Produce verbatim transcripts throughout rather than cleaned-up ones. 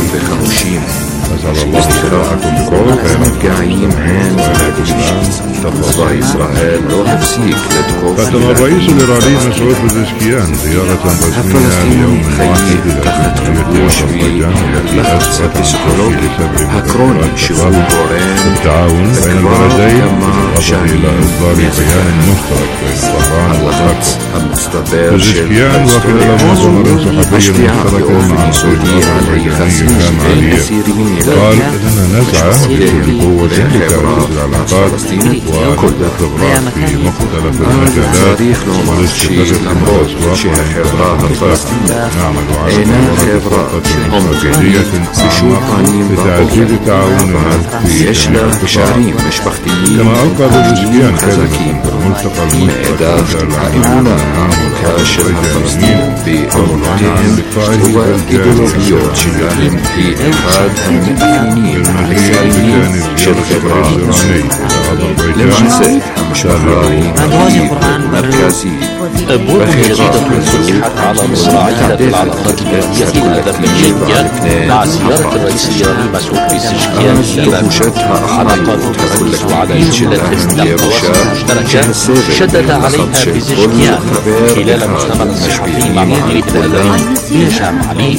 בחמושים. أسأل الله صلاحكم بكل خير. נפגעים הן מהטילים. צבא ישראל לא הפסיק לתקוף. ختم الرئيس الإيراني مسعود بزشكيان زيارة رسمية ليوم واحد תחת כיבוש ולחץ הפסיכולוגי הקרוני שהוא גורם. التعاون بين البلدين بالإضافة إلى إصدار بيان مشترك بين طهران وطرابلس. بزشكيان وخلال مؤتمر صحفي مشترك مع رئيس الوزراء هشام علي قال إننا نسعى بكل قوة لتعزيز العلاقات وكل الخبرات في مختلف المجالات والاستفادة من الأسواق والانفتاح. نعمل على خطة استراتيجية أعمق لتعزيز تعاوننا في جميع القطاعات. كما ألقى بزشكيان كلمة الملتقى المشترك العام של הפלסטינים באמונותיהם ובאידיאולוגיות שלהם היא אחד המאפיינים העיקריים של חברה מוסלמית. למעשה המשפחה היא מרכיב מרכזי أبواب جديدة فتحت على مصراعية العلاقات الدولية الأذربيجانية مع زيارة الرئيس الإيراني مسعود بزشكيان لبلد. علاقات تركز على سلسلة نقاشات مشتركة شدد عليها بزشكيان خلال مؤتمر صحفي مع وزير الأذربيجان هشام علي.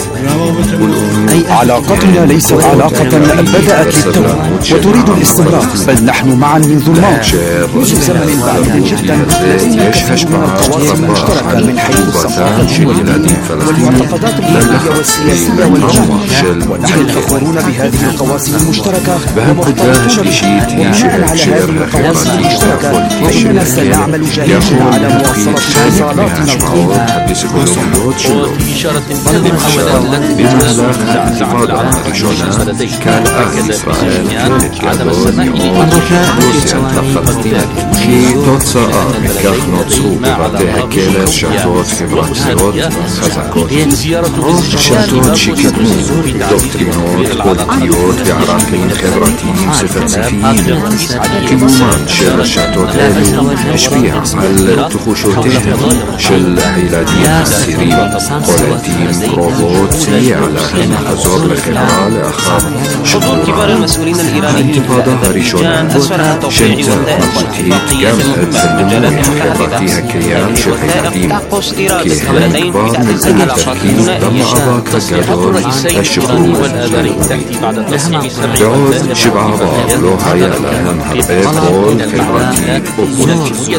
علاقتنا ليست علاقة بدأت للتو وتريد الاستمرار، بل نحن معا منذ الماضي منذ زمن بعيد جدا. من القواسم المشتركة من حيث الثقافة والمعتقدات الدينية والسياسية والجغرافية، ونحن فخورون بهذه القواسم المشتركة ومختلفون بها. وبناء على هذه القواسم المشتركة فإننا سنعمل جاهدين على مواصلة اتصالاتنا القوية. כי תוצאה מכך נוצרו בבתי הכלא שתות חברתיות חזקות, שתות שקידמו דוקטרינות פוליטיות וערכים חברתיים ספציפיים. קיומן של השתות אלו השפיע על תחושותיהם של הילדים הצעירים. קולטים קרובות סייע להם לחזור לחברה לאחר שחרורם. האינתיפאדה הראשונה שינתה ממשית גם את הדימוי החברתי הקיים של הילדים, כי הם כבר נזל תפקיד במאבק הגדול השחרור הלאומי. בעוד שבעה באב לא היה להם הרבה קול חברתי או פוליטי.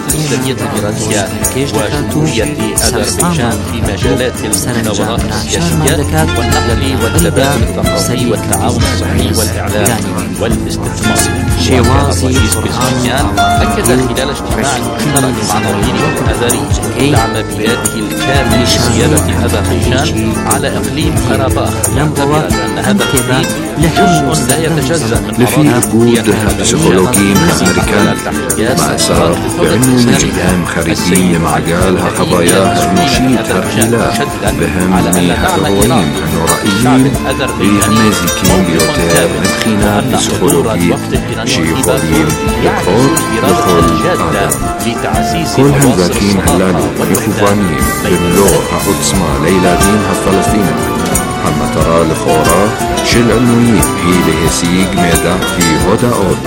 أذربيجان في مجالات المناورات السياسية والنقل والتبادل الثقافي والتعاون الصحي والإعلام والاستثمار. الرئيس بزشكيان أكد خلال اجتماع مشترك مع نظيره الأذري دعم بلاده الكامل لسيادة أذربيجان على إقليم قرباخ، معتبرا أن هذا الإقليم جزء لا يتجزأ من לפי איגוד הפסיכולוגים האמריקני, מאסר בעינו מגיעים חריגים למעגל החוויה האנושית הרגילה, והם מהאירועים הנוראיים והמזיקים ביותר מבחינה פסיכולוגית שיכולים לקרות לכל אדם. כל המאבקים הללו מכוונים במלוא העוצמה לילדים הפלסטינים. המטרה לכאורה של עינויים היא להשיג מידע כי הודעות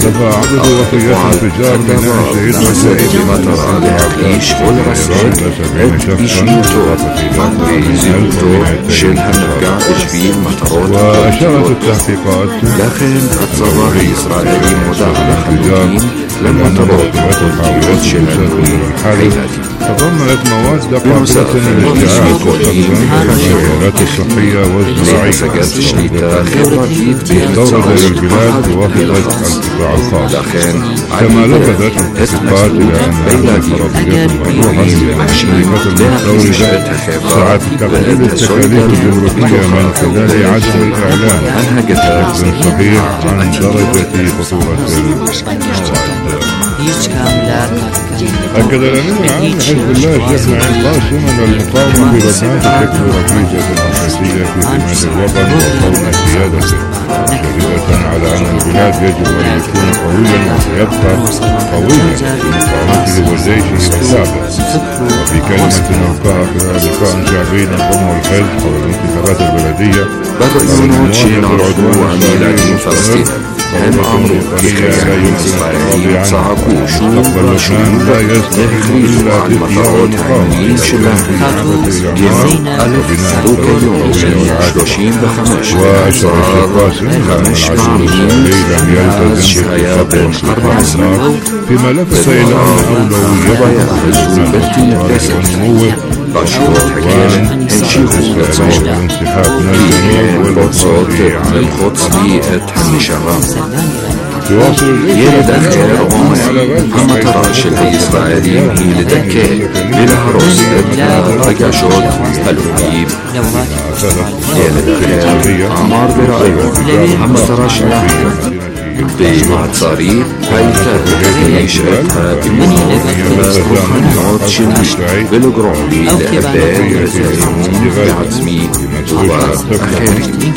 נעשה במטרה להחליש ולרסק את אישיותו וזהותו של הנפגע בשביל מטרות פוליטיות. לכן הצבא הישראלי מודע לחלוטין למטרות הפוליטיות של עינויים הילדים. تضمنت مواد قابلة للاشتعال تستخدم في الشغلات الصحية والزراعية. تستورد إلى البلاد بواسطة القطاع الخاص. كما لفتت الاتفاقات إلى أن هذه الفرضيات المطروحة للشركات المستوردة سعت تقليل التكاليف الجمركية من خلال عدم الإعلان بشكل صحيح عن درجة خطورة المواد. أكد الأمين العام لحزب الله الشيخ نعيم قاسم أن المقاومة بلبنان تشكل ركيزة أساسية في حماية الوطن وقوم سيادته، دليلا على أن البلاد يجب أن يكون قويا وسيبقى قويا في مقاومته وجيشه وشعبه. وفي كلمة ألقاها خلال لقاء شعبي نظمه الحزب حول الانتخابات البلدية السعودية بالرئيونات شين عرفوا عن ميلادين فلسطين هم أمروا بخيار إسرائيل صعبوا شو وشو يخرجوا عن مطارات عينين شلاه يوم ألف دوكا يوم شلوشين بخمش صار خمش معمين ناس شهايا بين أربع سنوات فيما لفت إلى أن أولوية بلتين الدسل باشوات حكيم هنشيخوا بتصوت ليه بتصوت عن القدس بيئة حمي شرام يلد أخير عمر هم تراش الإسرائيلي هي لدكي للهروس رجاشوت الوهيب يلد أخير عمار برأيه هم تراش الأخير بمعتصاري هايتا نشأتها بمنوط روحانيات شني بالقرعلي لأبان رزايمون بعزمي وأخيرين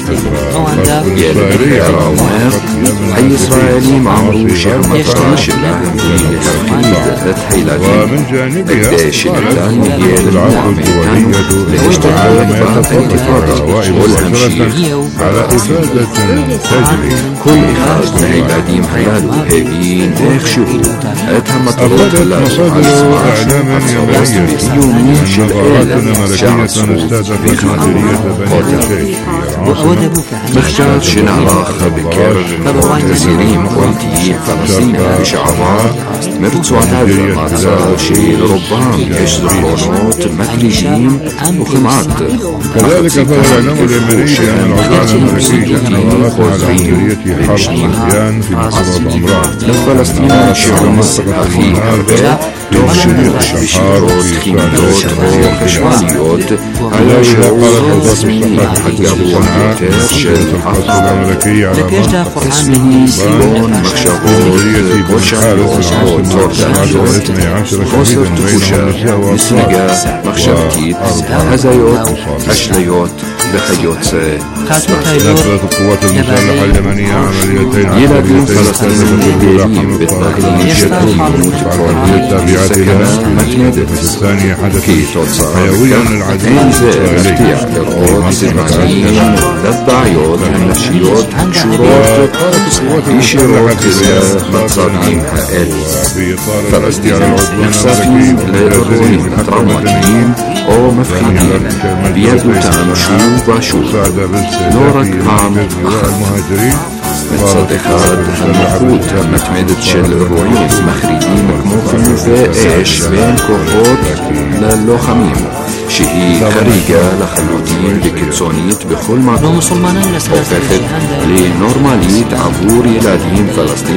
يلد عمر أي إسرائيلي معمرو شرمتاش الأهمية لتوحيد تحيلاتين قداش الإعلان هي للمعمل لاشتغال بانتفاضة والهمشير على إفادة تجري كل إخاذ عبادين حيالو هابين اخشوا اتهم مطلوط أفادت مصادر إعلاما يمنية يومين أن غاراتنا ملكية استهدفت مديرية بني قشيش مختار شنعلاخ بكر معتزلين قلتي فلسطين بشعبار مرتسو عتاب معتصار شيل ربان يشزقونات مكليين وخمعات كذلك أفاد الإعلام اليمني أن العدوان الأمريكي غارات على مديرية حرب الصهيان في محافظة أمران الفلسطينيين شعور مصر أخيرا تغشير بشيروت خيميوت وخشوانيوت على شعور رسمي حقابوا ترشل الملكية على اسمه سيون مخشبوت وشعروت توردانيوت غصر تخوشا نسنقا مخشبتيت هزايوت أشليوت بخيوت نفذت القوات المسلحة اليمنية عمليتين يلادين عسكريتين فلسطينيين دائرين بالتغيير جدهم التابعات لها الثانية حدثت حيويا للعدو الإسرائيلي إسماعيل للضعيوت النفسيوت شروط يشيروت متصابين حائل فلسطين نفسهم للرغوين تراوماتيين أو مفخينين بيدو تامشو باشو نورك عام المهاجرين متصدقات هالمخوت متمدد شل الروعين مخرجين مكموخين في إيش بين كوهوت للوخمين شهي خريجة لخلوتين بكتسونيت بكل مكان وفقت لنورمالية عبور يلادين فلسطين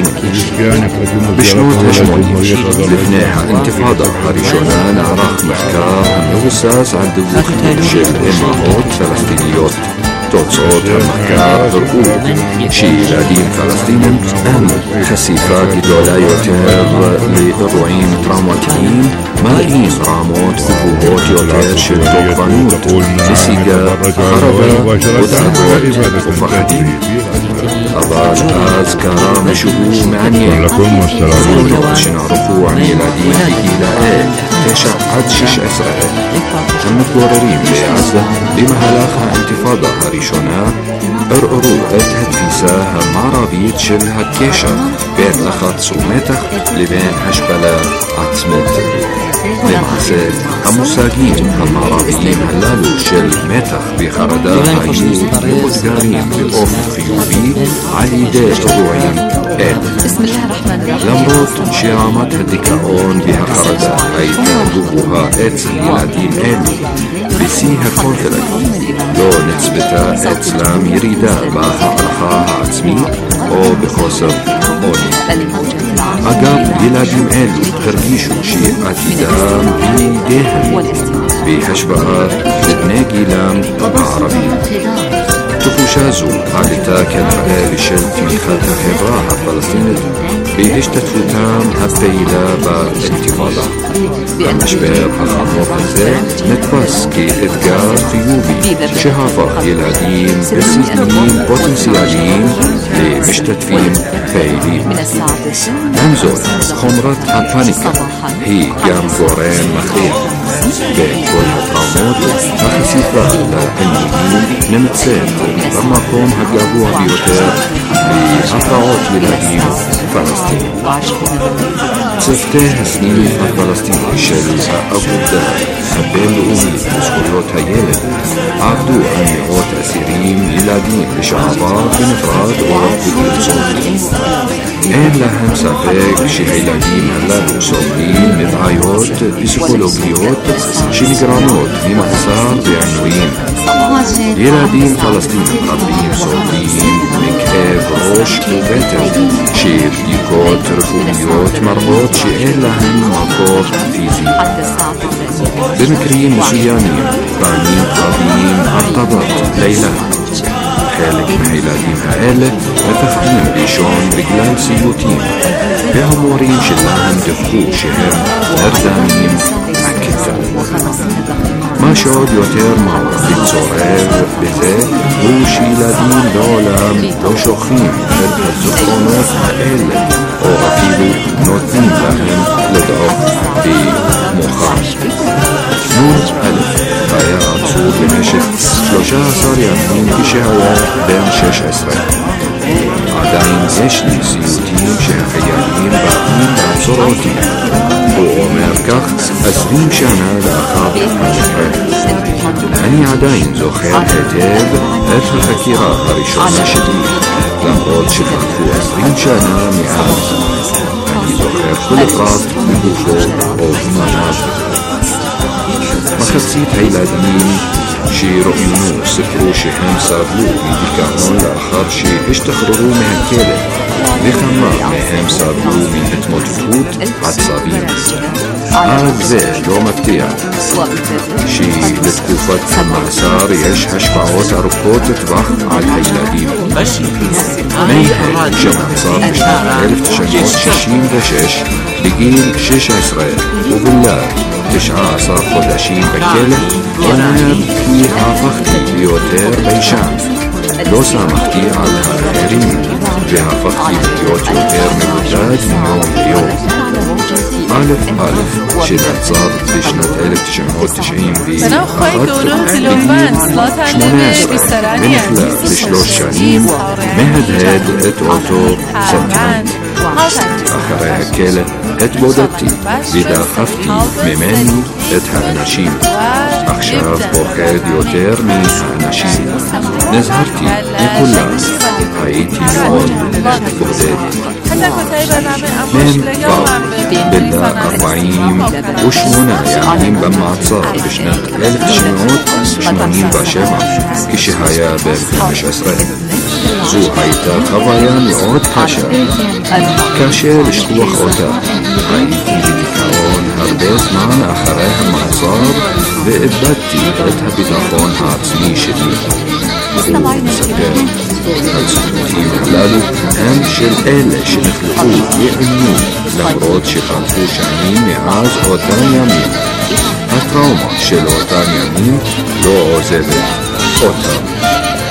بشنوت هجمونية لفناها انتفاضة حريشونا نعرق محكار النغساس عند وخير شل إمامات فلسطينيوت توصوت المحكار برقود شي لادين فلسطين أهم خسيفة جدولا يوتر للروعين ترامواتيين مالين راموت كفوهوت يوتر شلتوك بانوت نسيقا خربا وذهبوت وفخدين أباج آز كرام شهو معنيين لكم والسلام شنعرفوا عن يلادين بإيلاء تشع عدشش أسرائيل المتضررين بعزة بمهلاخها انتفاضة هريشونا ارقروا اتهدفيسا همارابيت شل هكيشا بين لخط سومتخ لبين هشبلا عتمت لمعسل هموساقين همارابيين هلالو شل متخ بخردا هايو لمزقارين بأوف خيوبي علي دي روعين اد بسم الله الرحمن الرحيم لمروت شيرامات هديكاون بها خردا هايتا لبوها اتس يلادين الو بسيها كونفلت لو نسبتا اتسلام يريدا باها رخاها عتمي او بخسر اوني اقاب يلادين الو ترقيشو شيء اتدام بيديهم بهشبات لبناقي لام عربي تفوشازو عالتا كان على بشل تميخاتها خبراها فلسطينية בהשתתפותם הפעילה באינתיפאדה. המשבר החמור הזה נתפס כאתגר חיובי שהפך ילדים בסיכונים פוטנציאליים למשתתפים פעילים. עם זאת, חומרת הפאניקה היא גם גורם מכריע. בכל הטראומות, החשיפה לעינויים נמצאת במקום הגבוה ביותר בהפרעות ילדים פלסטינים. צוותי הסניף הפלסטיני של האגודה הבינלאומית לזכויות הילד עבדו על מאות אסירים ילדים לשעבר בנפרד או בקבוצות. אין להם ספק שהילדים הללו סובלים מבעיות פסיכולוגיות שנגרמות ממחסר ועינויים. ילדים פלסטינים רבים סובלים מכאב ראש ובטן שבדיקות רפואיות מראות שאין להם מקור פיזי. במקרים מסוימים פעמים רבים הרטבת לילה. חלק מהילדים האלה מפחדים לישון בגלל סיוטים, והמורים שלהם דיווחו שהם נרדמים מהכיתה. מה שעוד יותר מצורב בזה הוא שילדים לעולם לא שוכחים את הזיכרונות האלה או אפילו נותנים להם לדעוך במוחם. נון א' היה עצור במשך שלושה עשר ימים כשהיה בן שש עשרה. עדיין יש לי סיוטים שהחיילים באים לעצור אותי. הוא אומר כך עשרים שנה לאחר המקרה. אני עדיין זוכר היטב את החקירה הראשונה שלי, למרות שחלפו עשרים שנה מאז. אני זוכר כל פרט בגופו או במעמד. מחצית הילדים שראיינו סיפרו שהם סבלו מדיכאון לאחר שהשתחררו מהכלא, וכמה מהם סבלו מהתמוטטות עצבים. עד זה לא מפתיע שלתקופת המאסר יש השפעות ארוכות טווח על הילדים. מייהד שנעצר בשנת אלף תשע מאות שישים ושש בגיל שש עשרה ובילד תשעה עשר חודשים בכלא, אומר כי הפכתי ליותר ביישן. לא שמחתי על האחרים והפכתי להיות יותר מבודד מיום ליום. א' א' שנעצר בשנת אלף תשע מאות תשעים ואחת שמונה עשרה ונכלא לשלוש שנים מהדהד את אותו סרטן. אחרי הכלא התבודדתי ודחפתי ממני את האנשים. עכשיו פוחד יותר מהאנשים. נזהרתי מכולם. הייתי מאוד בודד. מהם באו בלה ארבעים ושמונה ימים במעצר בשנת אלף תשע מאות שמונים ושבע כשהיה בן חמש עשרה. זו הייתה חוויה מאוד קשה. קשה לשכוח אותה. הייתי בדיכאון הרבה זמן אחרי המעצר ואיבדתי את הביטחון העצמי שלי. הוא מספר, הציטוטים הללו הם של אלה שנחלקו ועינו למרות שחלפו שנים מאז אותם ימים. הטראומה של אותם ימים לא עוזבת אותם.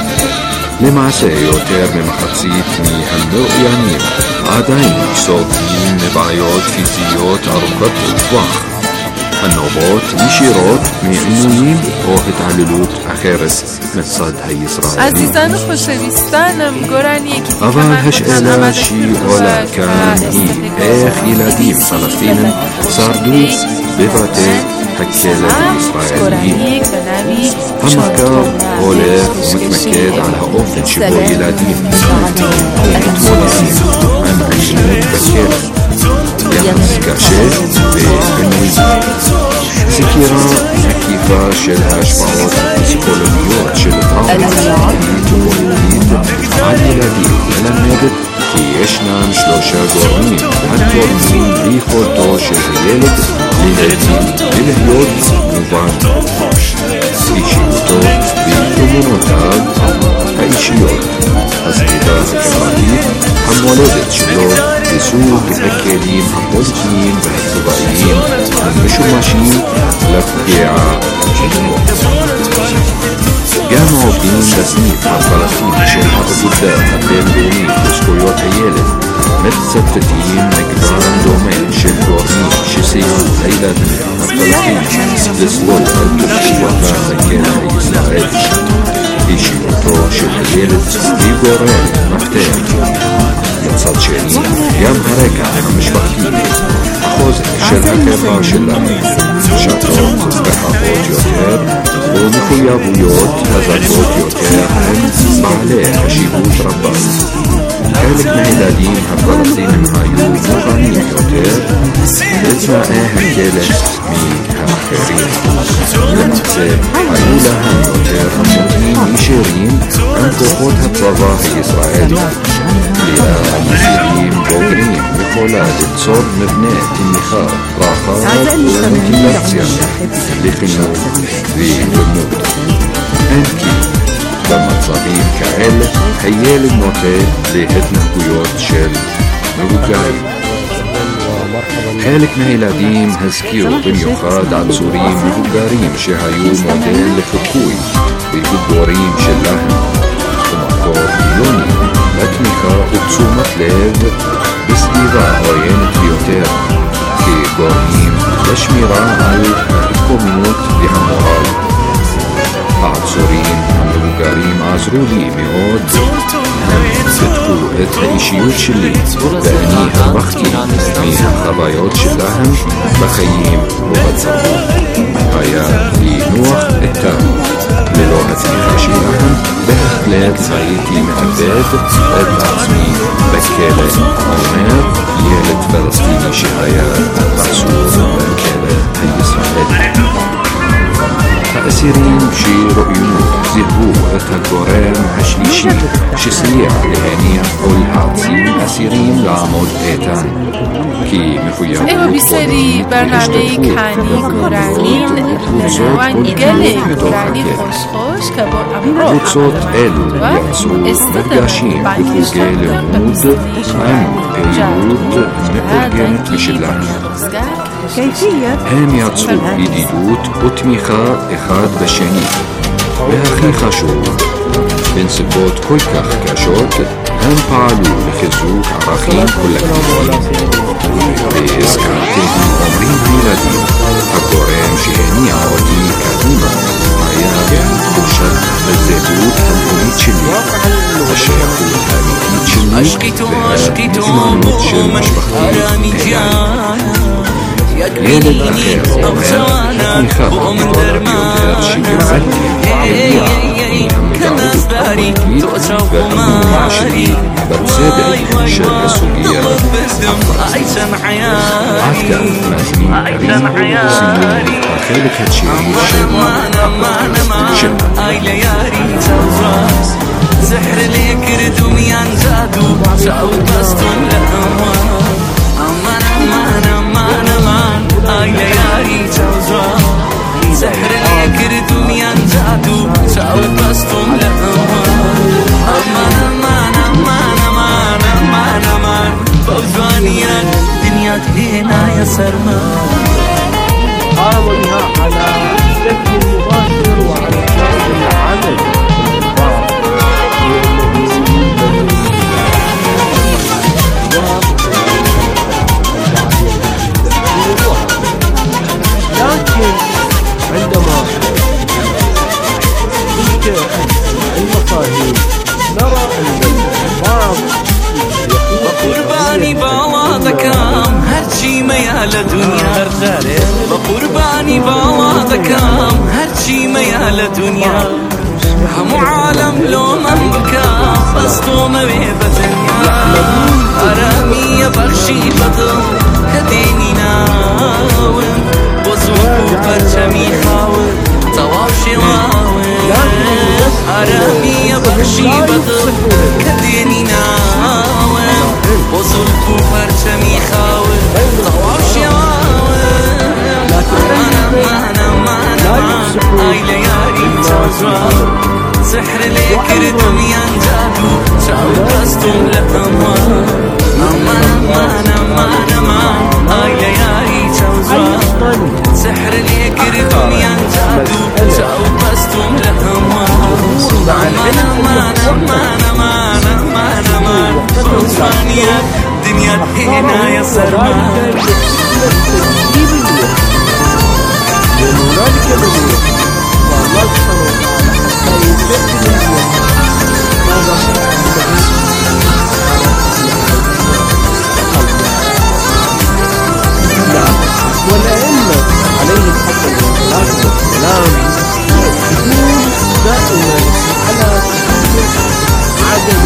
למעשה יותר ממחצית מהמאוימים עדיין סובלים מבעיות פיזיות ארוכות טווח הנובעות ישירות מעינויים או התעללות אחרת מצד הישראלים. עזיזان خوشویستانم گرانی یکی אבל השאלה שעולה כאן היא איך ילדים פלסטינים שרדו בבתי הכלא הישראליים. המחקר הולך ומתמקד על האופן שבו ילדים מתמודדים עם אלימות בכלא, יחס קשה ועינויים. סקירה מקיפה של ההשפעות הפסיכולוגיות של טראומה פלילית ופוליטית על ילדים מלמדת כי ישנם שלושה גורמים התורמים ליכולתו של הילד להבין ולהיות מובן: אישיותו ואמונותיו האישיות, הסביבה החברתית, המולדת שלו בסוג הכלים הפוליטיים והצבאיים המשומשים לפגיעה שלו. גם העובדים בסניף הפלסטיני של האגודה הבינלאומית לזכויות הילד מצטטים מגוון דומה של גורמים שסייעו לילדים הפלסטינים לסלול את תקופתם לכלא הישראלי. אישיותו של הילד היא גורם מפתח. מצד שני, גם הרקע המשפחתי, החוזק של החברה שלנו, שתות רחבות יותר ומחויבויות חזקות יותר הם בעלי חשיבות רבה. חלק מהילדים הפלסטינים היו מוכנים יותר לתנאי הכלא מהאחרים. למעשה, היו להם יותר מותנים ישירים עם כוחות הצבא הישראלי. כליאה ישירים בוגרים יכולה ליצור מבנה תמיכה רחב ומוטיבציה לחינוך ולימוד. אין כי במצבים כאלה הילד נוטה להתנהגויות של מבוגרים. חלק מהילדים הזכירו במיוחד עצורים מבוגרים שהיו מודל לחיקוי וגיבורים שלהם ומקור מיליוני לתמיכה ותשומת לב בסביבה עוינת ביותר כגורמים לשמירה על ההתקוממות והמורל. העצורים המבוגרים עזרו לי מאוד, הם בדקו את האישיות שלי ואני הרווחתי מהחוויות שלהם בחיים ובתרבות. היה לי נוח איתם. ללא התמיכה שלהם בהחלט הייתי מאבד את עצמי בכלא, אומר ילד פלסטיני שהיה עצור בכלא הישראלי. האסירים שראוינו זיהו את הגורם השלישי שסייע להניח או להעצים אסירים לעמוד איתן כי מחויבות بسری برنامه کنی گرانین نوان گله گرانی خوش خوش که با امرو קבוצות אלו יצרו מפגשים וחוגי לימוד עם פעילות מאורגנת משלהם. הם יצרו ידידות ותמיכה אחד בשני, והכי חשוב, בנסיבות כל כך קשות הם פעלו לחיזוק ערכים קולקטיביים. והזכרתי אומרים הילדים, הגורם שהניע אותי קדימה היה תחושת הזהות המקומית שלי, השייכות האמיתית שלי והנאמנות של משפחתי אליי. ילד אחר אומר, התמיכה הגדולה ביותר שקיבלתי הגיעה מהמודעות הפוליטית והאמונה שלי בצדק של הסוגיה הפלסטינית. עד כאן מאזינים יקרים, סיימו החלק התשיעי של زحر ليك ردم ينزادو سعود بستون لأمان أمان أمان أمان أمان آي لياري توزوا زحر ليك ردم ينزادو سعود بستون لأمان أمان أمان أمان أمان أمان أمان فوزوانيا دنيا هنا يا سرمان حاولها على بشكل مباشر وعلى شكل عمل لكن عندما تلك المفاهيم نرى أن البعض وقرباني بوادكام هرشي ميال دنيا وقرباني بوادكام هرشي ميال دنيا هم عالم لو من بكى فستو مبيبة أرامي بخشي بدل كديني ناوم وزوكو برشمي خاور طواف شواور أرامي بخشي بدل كديني ناوم وزوكو برشمي خاور طواف شواور أنا أنا أنا أنا آي ليالي تزوار سحر ليك ردم ينجاب زادو شاوبستم لهمان أمان أمان أمان أمان هاي ليالي توزوان سحر اللي كردم ينزادو شاوبستم لهمان أمان أمان أمان أمان أمان أمان توزوان يا دنيا هنا يا سرمان لأن هنالك ضرورة والله سبحانه وتعالى حتى يثبت والأئمة عليهم حتى الصلاة والسلام يكون دائما على عدم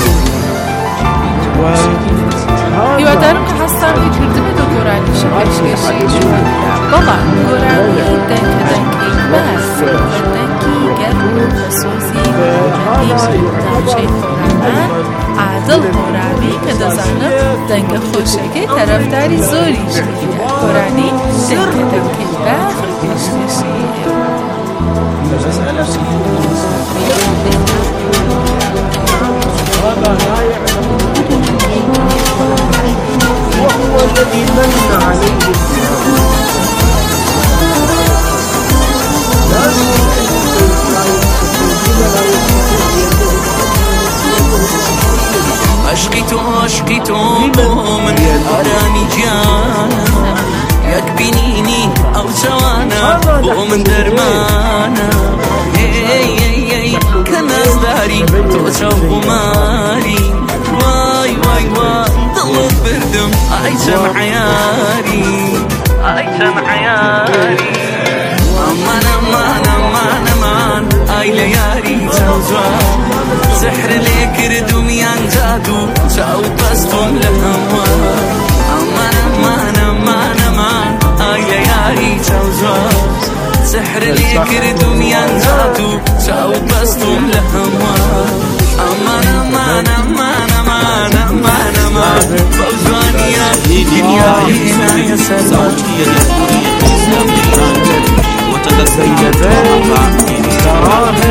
هیوادارم که هەستانی کردبێت و گۆرانیشە پێشکەشی بەڵام گۆرانی دەنگە دەنگەی باس دەنگی گەرم و بەسۆزی ناوچەی خۆرانە عادڵ هۆرامی کە دەزانم دەنگە خۆشەکەی تەرەفداری زۆریشی گۆرانی دەنگە دەنگەی باس پێشکەشی وهو الذي من عليه عشقی تو عشقی تو من آرامی جانا یک بینینی او جوانا بو من درمانا ای ای ای کناز داری تو چو قماری وای وای وای ضلت بردم عايشة معياري عايشة معياري أمان أمان أمان أمان أي ليالي توزوان سحر ليك ردم ينجادو شاو بستم لهموان أمان أمان أمان أمان أي ليالي توزوان سحر ليك ردم ينجادو شاو بستم لهموان أمان أمان أمان أمان أمان أمان فوزوانيا دنيا هنا يا سلام وتلبيتين تراها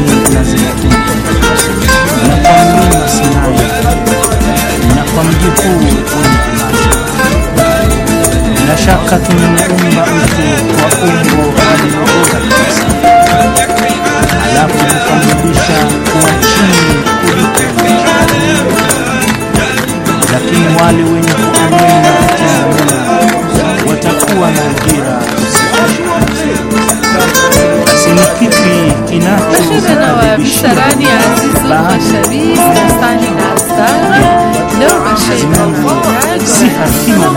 lazima nakwambia sinaye nakwambia kuu wenye bila shaka tumeumba mtu kwa umbo alilobora kabisa, halafu nakamrudisha kuwa chini kuliko, lakini wale wenye kuamini na kutenda mema watakuwa na ajira. Basi ni kipi kinachosababisha sifa kima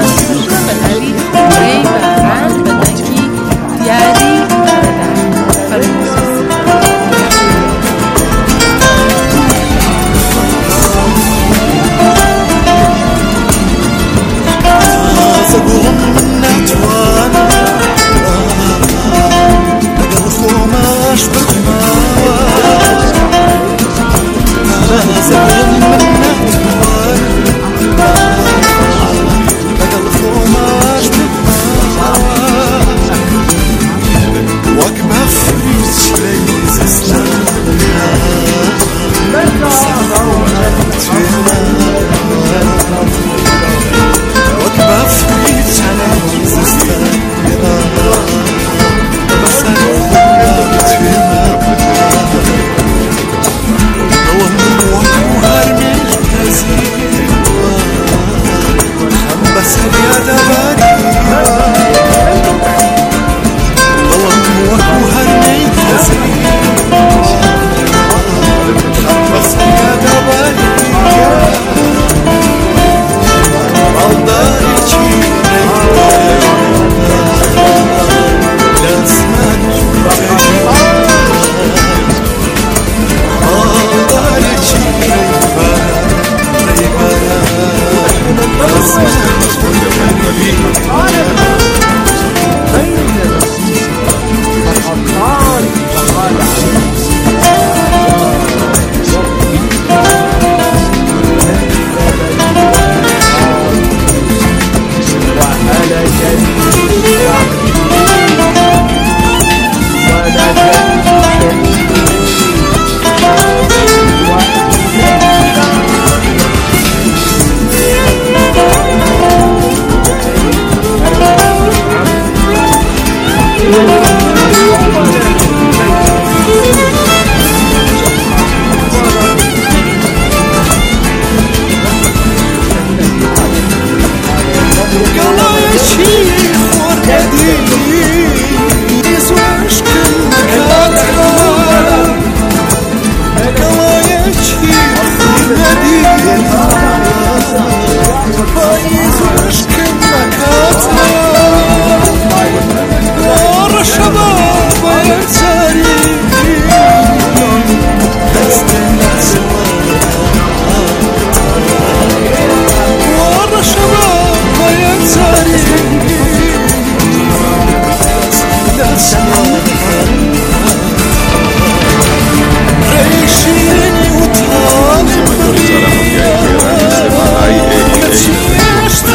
Esta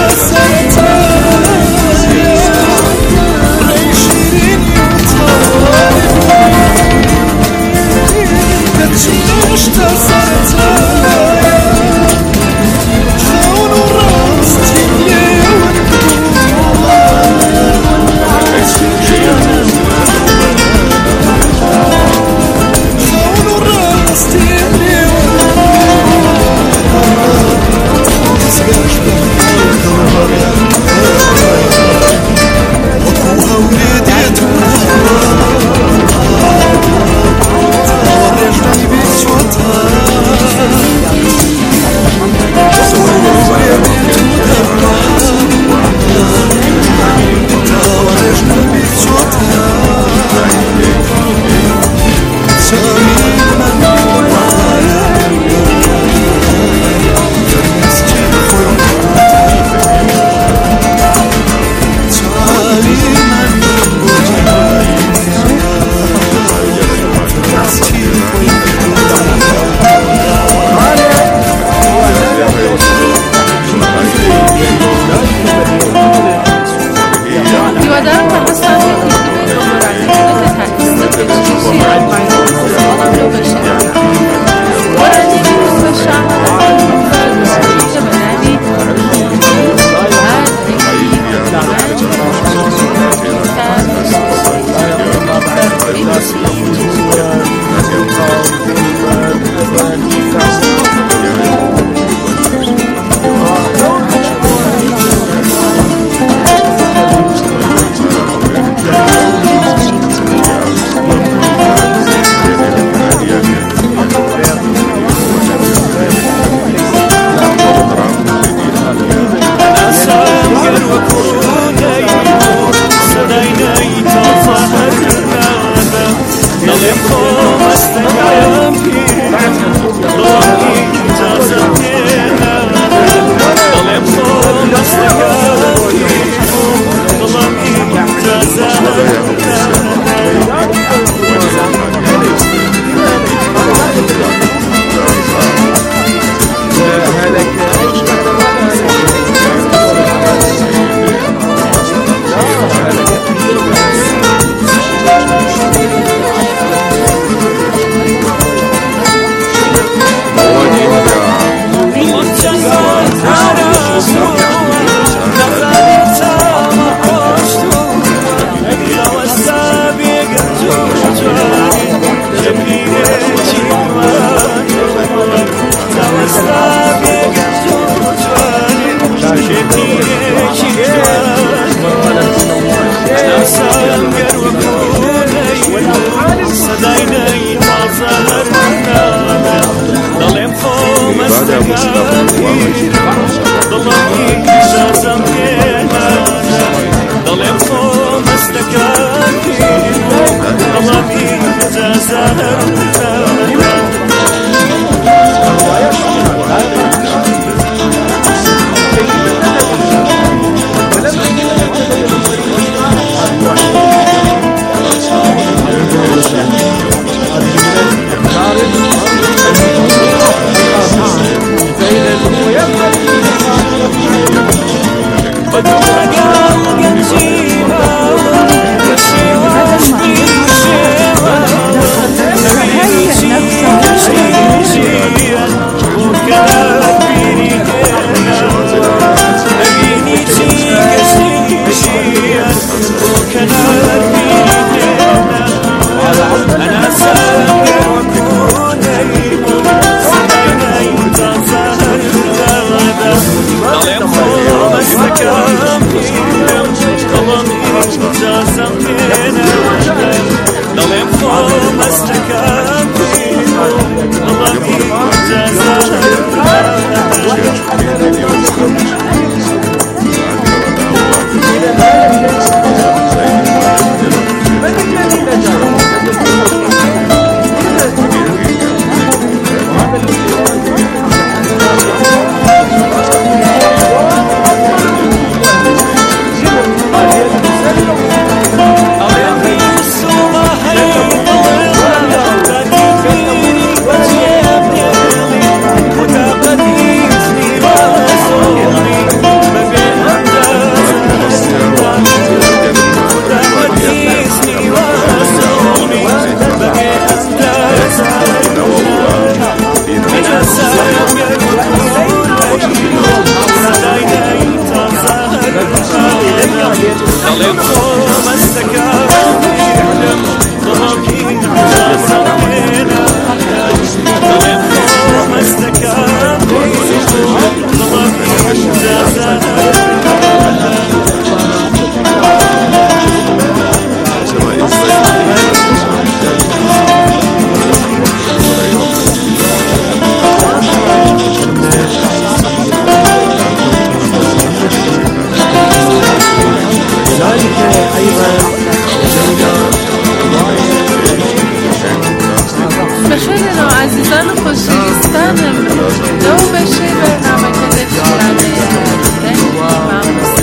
بخيرنا عزيزان خوشویستان دو بشه برنامه که دکترانه مع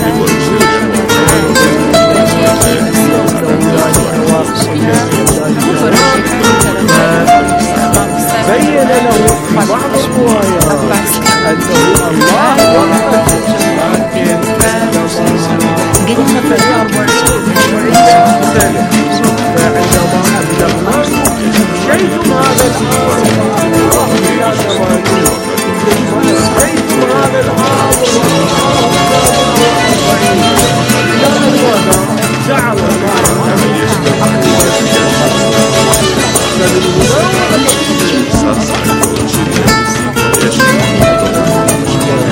بين له في بعض الروايات أنه الله وحده لكن جنة الأرض فعندما أبلغناه شيء هذا الله يا جواني شيء هذا العام جعل الله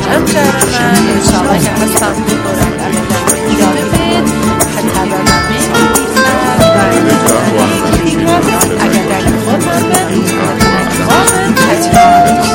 ام جرمان ان شاء الله که هستم یادید حتی به من اگر در خود من به تجربه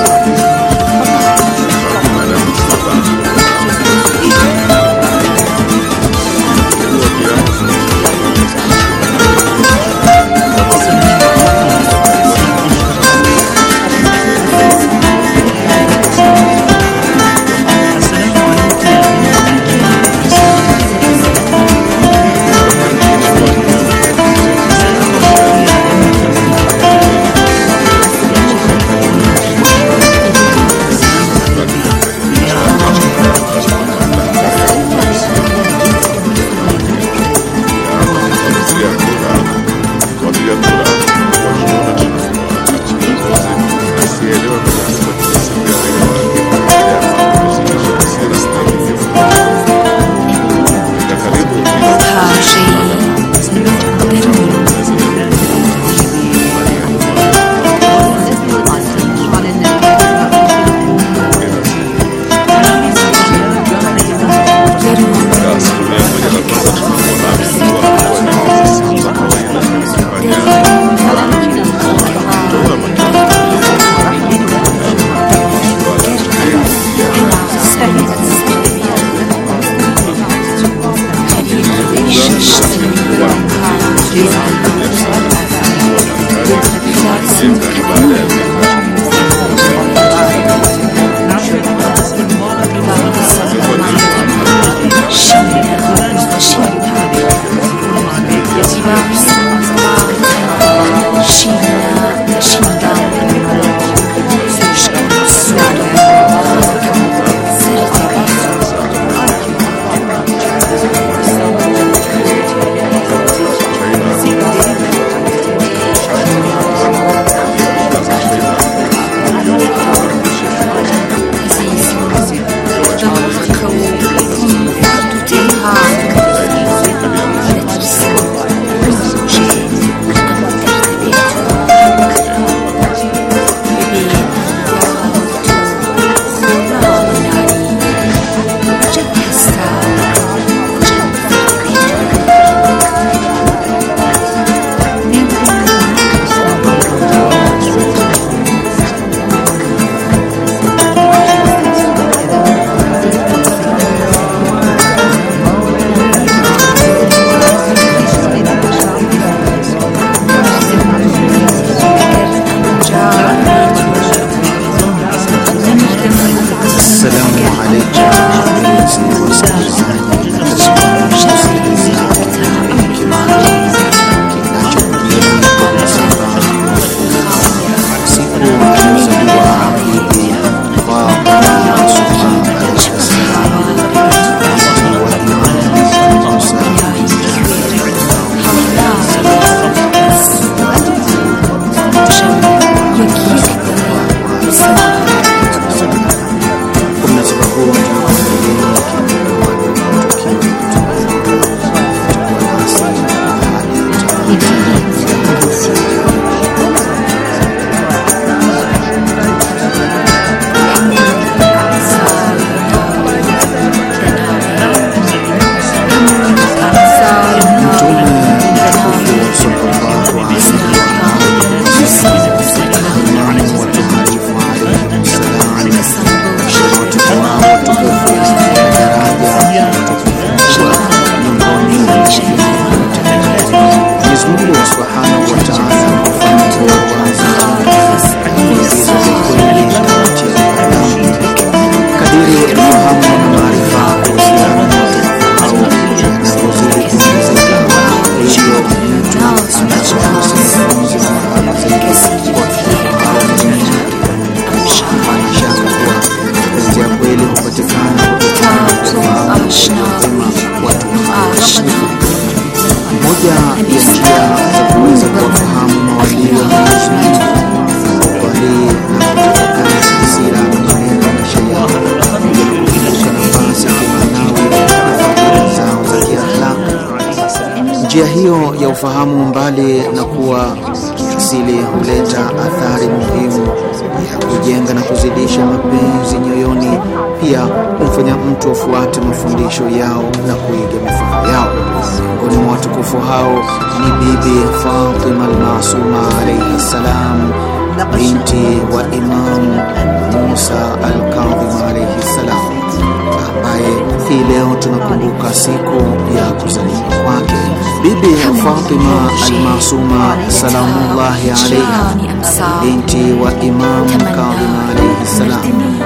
Njia hiyo ya ufahamu mbali na kuwa asili huleta athari muhimu ya kujenga na kuzidisha mapenzi nyoyoni. Pia humfanya mtu afuate mafundisho yao na kuiga mifano yao. Miongoni mwa watukufu hao ni Bibi Fatima al-Masuma alayhi salam, binti wa Imam Musa al-Kadhim alayhi salam, ambaye hii leo tunakumbuka siku ya kuzaliwa kwake. Bibi Fatima al-Masuma salamullahi alayha, binti wa Imam Kadhim alayhi salam,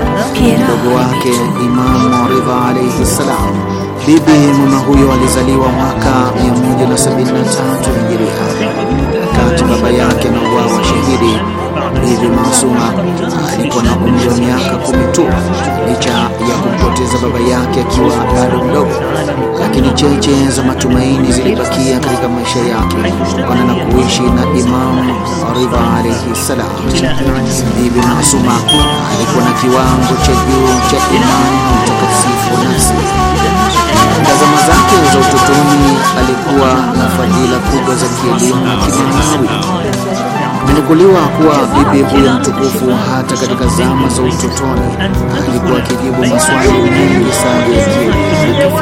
mdogo wake Imam Ridha alayhi salam. Bibi mama huyo alizaliwa mwaka mia moja na sabini na tatu Hijiria, wakati baba yake anauawa shahidi. Bibi Masuma alikuwa na umri wa miaka kumi tu. Licha ya kumpoteza baba yake akiwa bado mdogo, lakini cheche za matumaini zilibakia katika maisha yake kutokana na kuishi na Imam Ridha alayhi salam. Bibi Masuma alikuwa na kiwango cha juu cha imani na utakatifu wa nafsi. Katika zama zake za utotoni alikuwa na fadhila kubwa za kielimu na kimaanawi. Imenukuliwa kuwa bibi huyo mtukufu hata katika zama za utotoni alikuwa akijibu maswali mengi sana ya kielimu.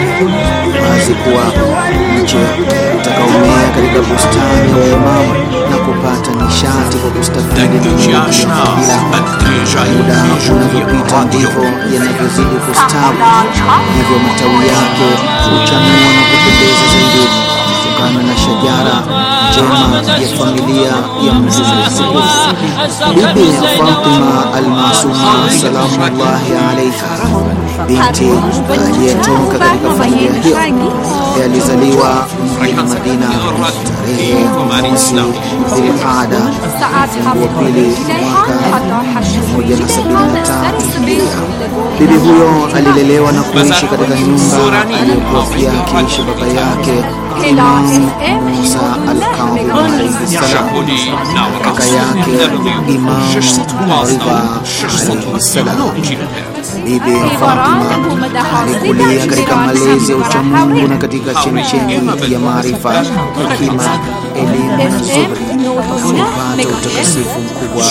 Wazi kuwa mche utakaomea katika bustani ya umama na kupata nishati kwa kustafidi na fadhila. Muda unavyopita ndivyo yanavyozidi kustawi, ndivyo matawi yake huchanua na kupendeza zaidi kutokana na shajara njema ya familia ya Mtume mtukufu. Bibi Fatima al-Masuma salamullahi alayha, binti aliyetoka katika familia hiyo, alizaliwa mjini Madina tarehe mosi Dhulqaada wa pili mwaka moja na sabini na tatu. Bibi huyo alilelewa na kuishi katika nyumba aliyokuwa pia akiishi baba yake Imam Musa al-Kadhim alayhi salam, kaka yake Imam Ridha alayhi salam. Bibi Fatima alikulia katika malezi ya uchamungu na katika chemchemi ya maarifa, hekima, elimu na zuri, kupata utakasifu mkubwa.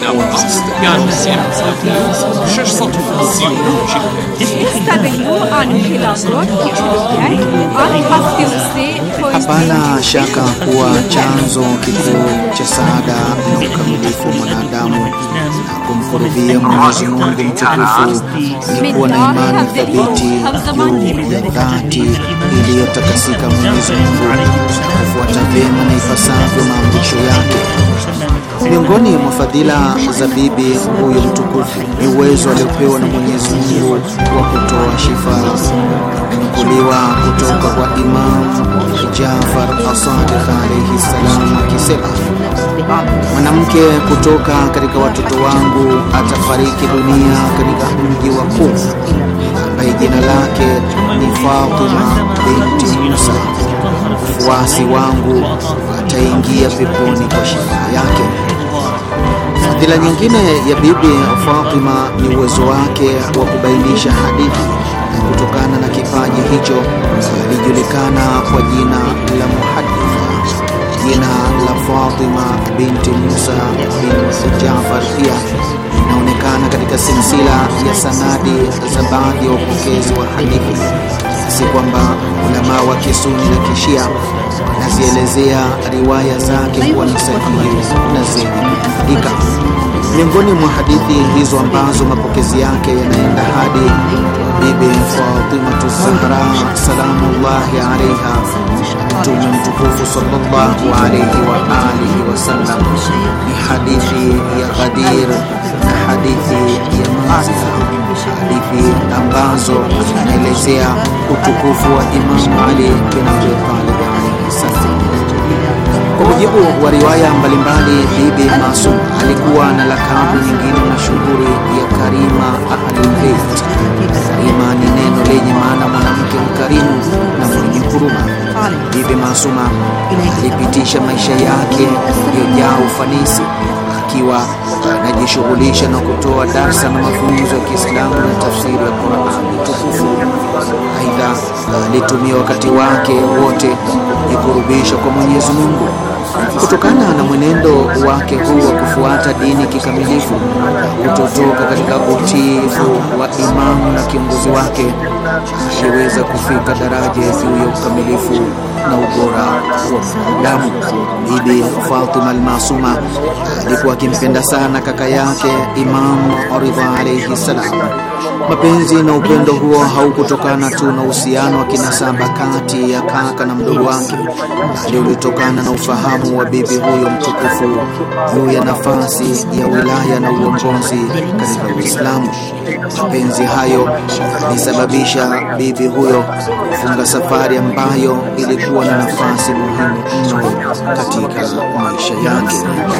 Hapana shaka kuwa chanzo kikuu cha saada na ukamilifu mwanadamu na kumkurubia Mwenyezi Mungu mtukufu ni kuwa na imani thabiti juu ya dhati iliyotakasika Mwenyezi Mungu, kufuata vyema na ipasavyo maamrisho yake. Miongoni mwa fadhila za bibi huyo mtukufu ni uwezo aliopewa na Mwenyezi Mungu wa kutoa shifa. Kuliwa kutoka kwa Imam Jafar as-Sadiq alayhi salam akisema, mwanamke kutoka katika watoto wangu atafariki dunia katika mji wa Kufa, ambaye jina lake ni Fatima binti Musa. Wafuasi wangu wataingia peponi kwa shifa yake. Fadhila nyingine ya bibi Fatima ni uwezo wake wa kubainisha hadithi. Kutokana na kipaji hicho alijulikana kwa jina la muhaditha. Jina la Fatima binti Musa binti Jafar pia inaonekana katika silsila ya sanadi za baadhi ya wapokezi wa hadithi, si kwamba ulama wa Kisuni na Kishia wanazielezea riwaya zake kuwa ni sahihi na zenye kusadika. Miongoni mwa hadithi hizo ambazo mapokezi yake yanaenda hadi Bibi Fatima Zahra salamullahi alayha, Mtume mtukufu sallallahu alayhi wa alihi wasallam, ni hadithi ya Ghadir na hadithi ya Mazza, hadithi ambazo zinaelezea utukufu wa Imam Ali bin Abi Talib alayhi salam. Kwa mujibu wa riwaya mbalimbali, Bibi Masum alikuwa na lakabu nyingine mashuhuri ya Karima Ahlul Bait. Karima ni neno lenye maana mwanamke mkarimu na mwenye huruma. Bibi Masuma alipitisha maisha yake yaliyojaa ufanisi akiwa anajishughulisha na kutoa darsa na mafunzo ya Kiislamu na tafsiri ya Qur'an tukufu. Aidha, alitumia wakati wake wote kujikurubisha kwa Mwenyezi Mungu Kutokana na mwenendo wake huu wa kufuata dini kikamilifu, kutotoka katika utiifu wa imamu na kiongozi wake, aliweza kufika daraja ya juu ya ukamilifu na ubora wa mwanadamu. Bibi Fatima al-Masuma alikuwa akimpenda sana kaka yake Imam Ridha alayhi salam. Mapenzi na upendo huo haukutokana tu na uhusiano wa kinasaba kati ya kaka na mdogo wake, bali ulitokana na ufahamu wa bibi huyo mtukufu juu ya nafasi ya wilaya na uongozi katika Uislamu. Mapenzi hayo yalisababisha bibi huyo kufunga safari ambayo ilikuwa na nafasi muhimu mno katika maisha yake.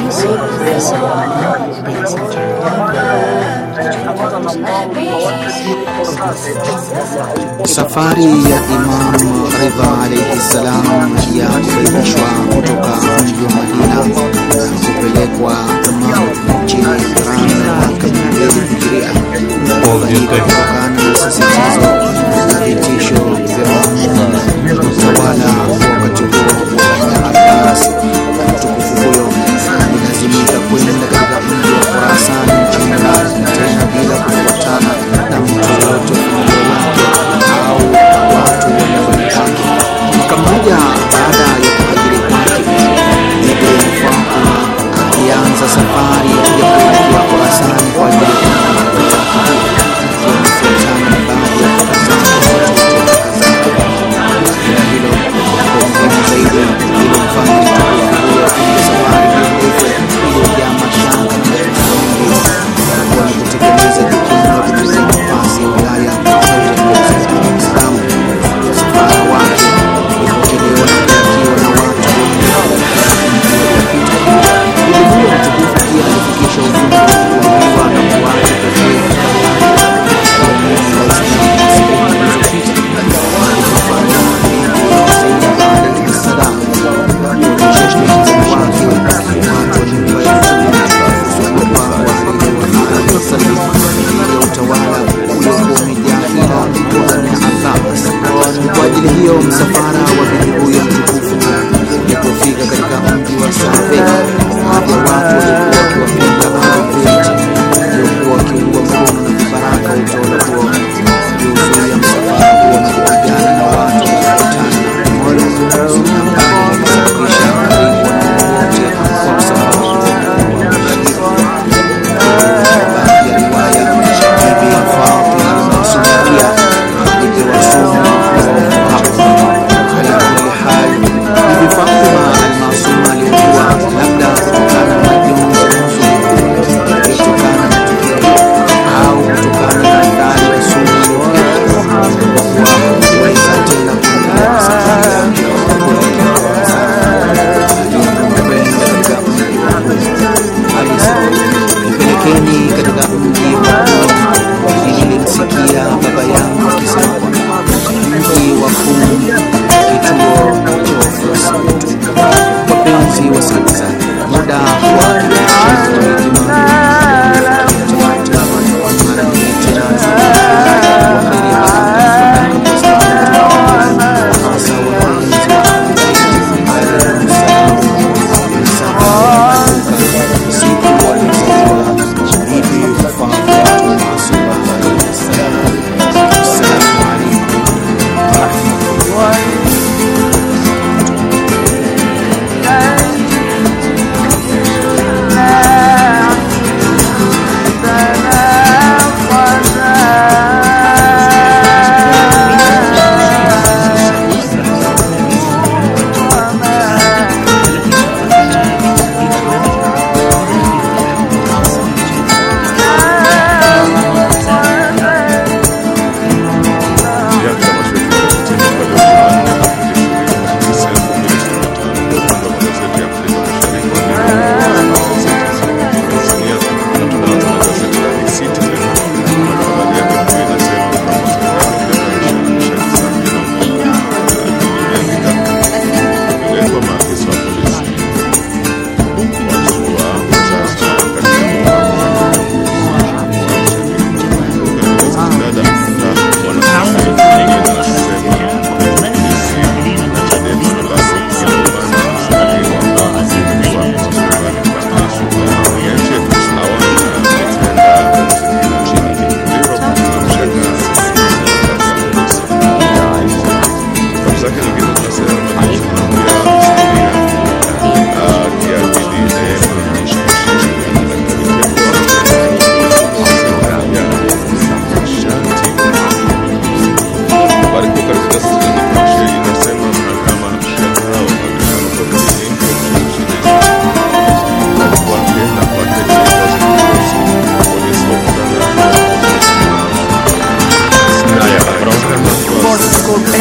Safari ya Imam Ridha alayhi salam ya kubainishwa kutoka mji wa Madina kupelekwa nchini Iran mwaka mia mbili hijiria kutokana na sisitizo na vitisho vya utawala wakati huo wa Abbas. Mtukufu huyo alilazimika kwenda katika mji wa Khurasan nchini Iran, tena bila kufuatana na mtu yoyote wake au watu waliomtaka. Mwaka mmoja baada ya kuhajiri kwake, Bibi Fatima alianza safari ya kuelekea Khurasan kwa ajili ya kufuatana na baadhi ya kaka zake na watoto kadhaa. Hilo kwa zaidi ilomfanya mtukufu huyo afunge safari ndefu iliyojaa mashaka na matumaini kwa kutekeleza jukumu la kuchukua nafasi ya wilaya za uongozi wa Uislamu. Msafara wake ulipokelewa na kuakiwa na watu wengi waliopita. Bibi huyo mtukufu pia alifikisha ujumbe wa kuambiwa na kuacha pekee kwa ajili hiyo. Msafara wa bibi huyo mtukufu ulipofika katika mji wa Safi, baadhi ya watu walikuwa wakiwapinga Ahlul Bait waliokuwa wakiungwa mkono na vibaraka wa utawala huo waliozuia msafara huo na kupigana na watu waliokutana na moyo ambao walisababisha karibu wote wa msafara huo. Baadhi ya riwaya, Bibi Fatima al-Masuma pia alipewa sumu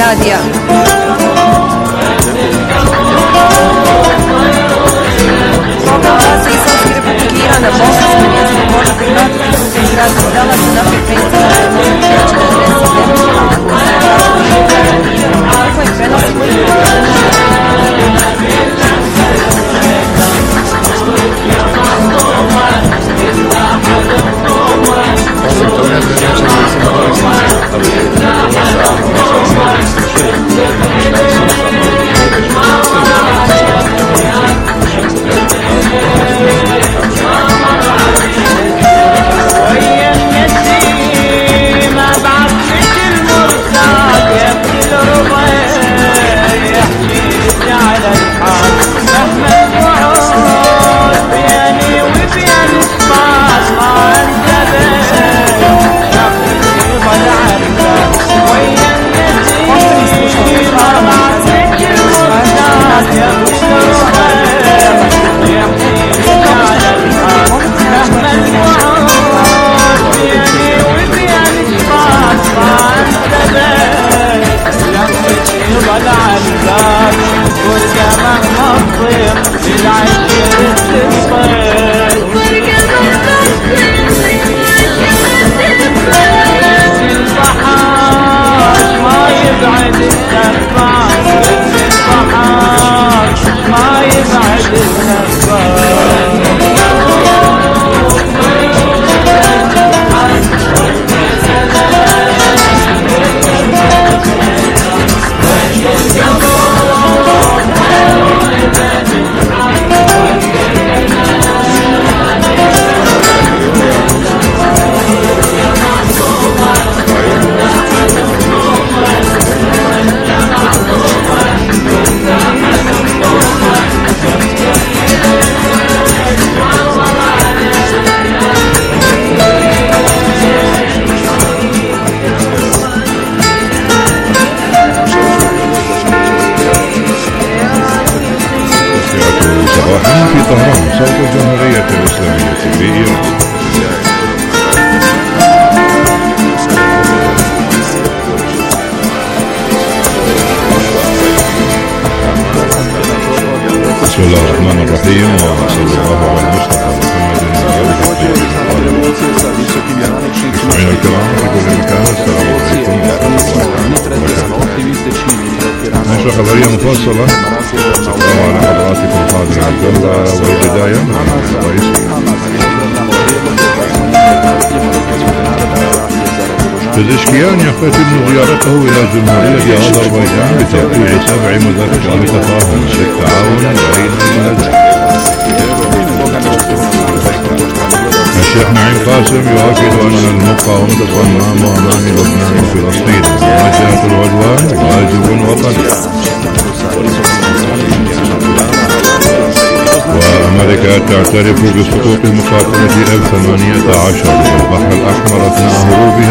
نادية. بسم الله الرحمن الرحيم وصلى الله على المصطفى محمد. مستمعينا الكرام في كل مكان، السلام عليكم ورحمة الله وبركاته. نشرة خبرية مفصلة على حضراتكم خالد عبد الله. والبداية مع الرئيس بزشكيان يختتم زيارته إلى جمهورية أذربيجان بتوقيع سبع مذكرات تفاهم للتعاون بين البلدين. الشيخ نعيم قاسم يؤكد أن المقاومة الصماء أمام لبنان وفلسطين ومواجهة العدوان واجب وطني. وأمريكا تعترف بسقوط المقاتلة إف ثمانية عشر في البحر الأحمر أثناء هروبها